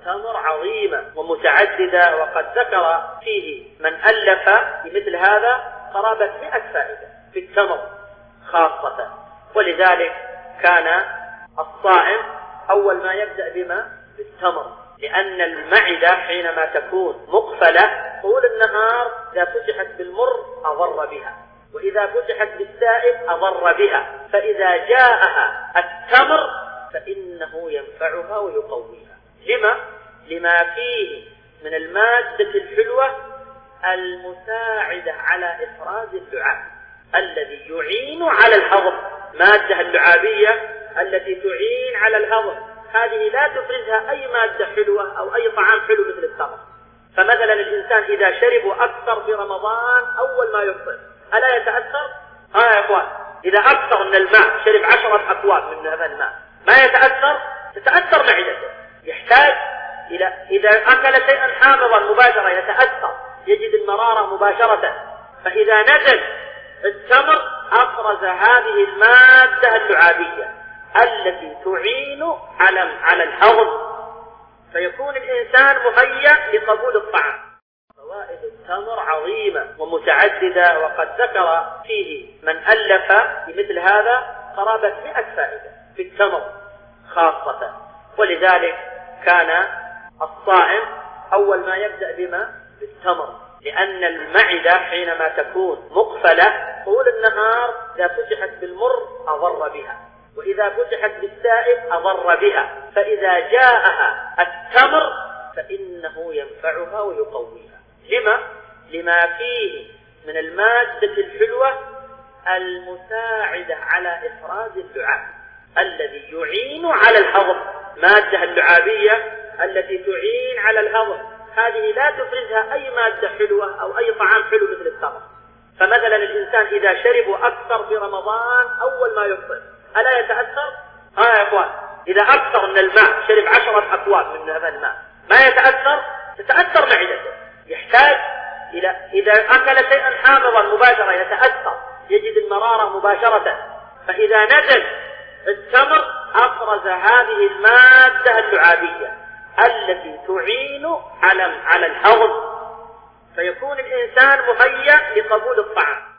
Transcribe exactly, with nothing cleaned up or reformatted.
التمر عظيمة ومتعددة، وقد ذكر فيه من ألف بمثل هذا قرابة مئة فائدة في التمر خاصة. ولذلك كان الصائم أول ما يبدأ بما بالتمر، لأن المعدة حينما تكون مقفلة طول النهار إذا فتحت بالمر أضر بها، وإذا فتحت بالسائل أضر بها، فإذا جاءها التمر فإنه ينفعها ويقويها. لما؟ لما فيه من المادة الحلوة المساعدة على إفراز اللعاب الذي يعين على الهضم. مادة اللعابية التي تعين على الهضم هذه لا تفرزها أي مادة حلوة أو أي طعام حلو مثل التمر. فمثلا الإنسان إذا شرب أكثر في رمضان أول ما يفطر ألا يتأثر؟ ها يا إخوان، إذا أكثر من الماء شرب عشرة أكواب من هذا الماء ما يتأثر؟ تتأثر معدته، يحتاج إلى إذا أكل شيئا حامضا مباشرة يتأثر، يجد المرارة مباشرة. فإذا نزل التمر أفرز هذه المادة اللعابية التي تعين على على الهضم، فيكون الإنسان مهيأ لقبول الطعام. فوائد التمر عظيمة ومتعددة، وقد ذكر فيه من ألف بمثل هذا قرابة مئة فائدة في التمر خاصة. ولذلك كان الصائم أول ما يبدأ بما بالتمر، لأن المعدة حينما تكون مقفلة طول النهار إذا فتحت بالمر أضر بها، وإذا فتحت بالسائل أضر بها، فإذا جاءها التمر فإنه ينفعها ويقويها. لما؟ لما فيه من المادة الحلوة المساعدة على إفراز اللعاب الذي يعين على الهضم. مادة اللعابية التي تعين على الهضم هذه لا تفرزها أي مادة حلوة أو أي طعام حلو مثل التمر. فمثلا الإنسان إذا شرب أكثر في رمضان أول ما يفطر ألا يتأثر؟ ها يا إخوان، إذا أكثر من الماء شرب عشرة أكواب من هذا الماء ما يتأثر؟ تتأثر معدته، يحتاج إلى إذا أكل شيئا حامضا مباشرة يتأثر، يجد المرارة مباشرة. فإذا نزل التمر أفرز هذه المادة اللعابية التي تعين على على الهضم، فيكون الإنسان مهيأ لقبول الطعام.